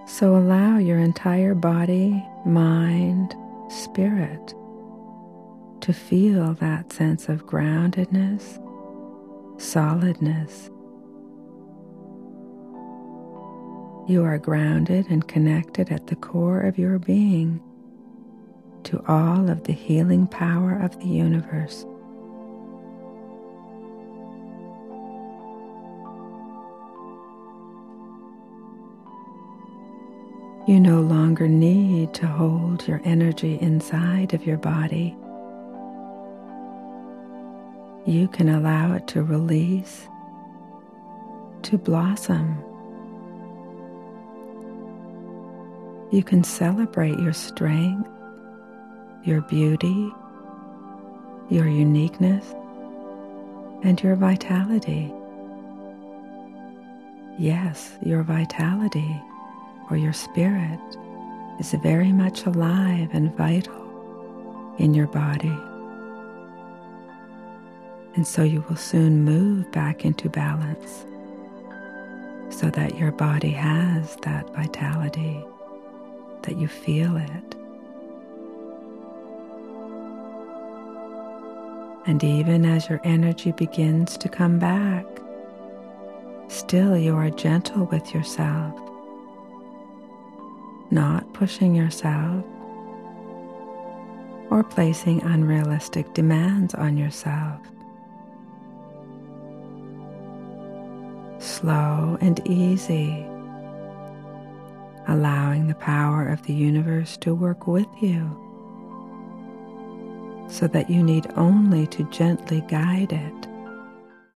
So allow your entire body, mind, spirit to feel that sense of groundedness, solidness. You are grounded and connected at the core of your being to all of the healing power of the universe. You no longer need to hold your energy inside of your body. You can allow it to release, to blossom. You can celebrate your strength, your beauty, your uniqueness, and your vitality. Yes, your vitality, or your spirit, is very much alive and vital in your body. And so you will soon move back into balance so that your body has that vitality, that you feel it. And even as your energy begins to come back, still you are gentle with yourself, not pushing yourself or placing unrealistic demands on yourself. Slow and easy, allowing the power of the universe to work with you, so that you need only to gently guide it